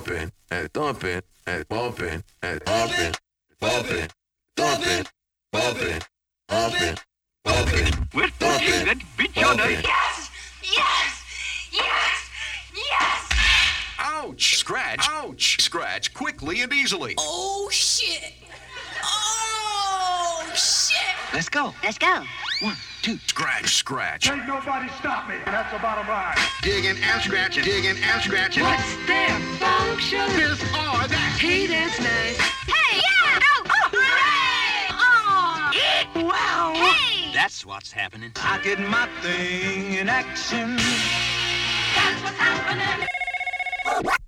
bumping and thumping and bumping and bumping, bumping, thumping, bumping, bumping, bumping. We're touching that beat your nerve. Yes! Yes! Yes! Yes! Ouch! Scratch! Ouch! Scratch quickly and easily. Oh, shit! Oh, shit! Let's go. Let's go. 1, 2. Scratch, scratch. Ain't nobody stop me, and that's the bottom line. Digging and scratching, digging and scratching. What's their function? This or that. Hey, that's nice. Hey, yeah! Oh, hooray! Oh! Wow. Hey! That's what's happening. I get my thing in action. That's what's happening!